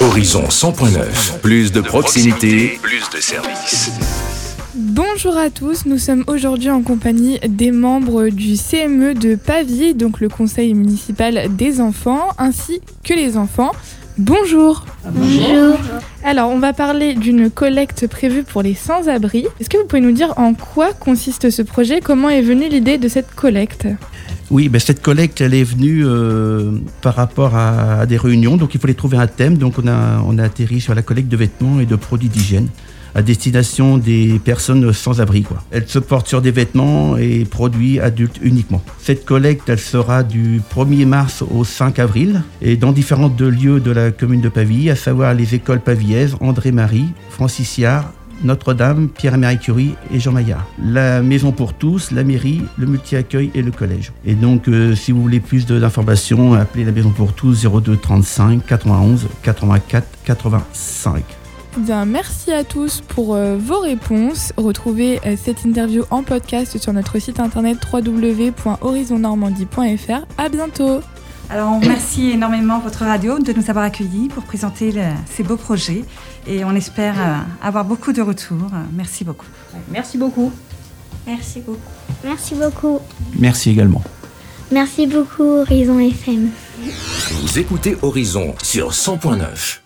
Horizon 100.9, plus de proximité, plus de services. Bonjour à tous, nous sommes aujourd'hui en compagnie des membres du CME de Pavie, donc le conseil municipal des enfants, ainsi que les enfants. Bonjour. Bonjour. Alors, on va parler d'une collecte prévue pour les sans-abri. Est-ce que vous pouvez nous dire en quoi consiste ce projet ? Comment est venue l'idée de cette collecte ? Oui, cette collecte, elle est venue par rapport à des réunions. Donc, il fallait trouver un thème. Donc, on a atterri sur la collecte de vêtements et de produits d'hygiène à destination des personnes sans abri, quoi. Elle se porte sur des vêtements et produits adultes uniquement. Cette collecte, elle sera du 1er mars au 5 avril et dans différents lieux de la commune de Pavie, à savoir les écoles paviaises André-Marie, Francis Hiard, Notre-Dame, Pierre et Marie Curie et Jean Maillard. La Maison pour tous, la mairie, le multi-accueil et le collège. Et donc, si vous voulez plus d'informations, appelez la Maison pour tous 02 35 91 84 85. Bien, merci à tous pour vos réponses. Retrouvez cette interview en podcast sur notre site internet www.horizonnormandie.fr. À bientôt. Alors, on remercie énormément votre radio de nous avoir accueillis pour présenter ces beaux projets et on espère avoir beaucoup de retours. Merci beaucoup. Merci beaucoup. Merci beaucoup. Merci beaucoup. Merci également. Merci beaucoup, Horizon FM. Vous écoutez Horizon sur 100.9.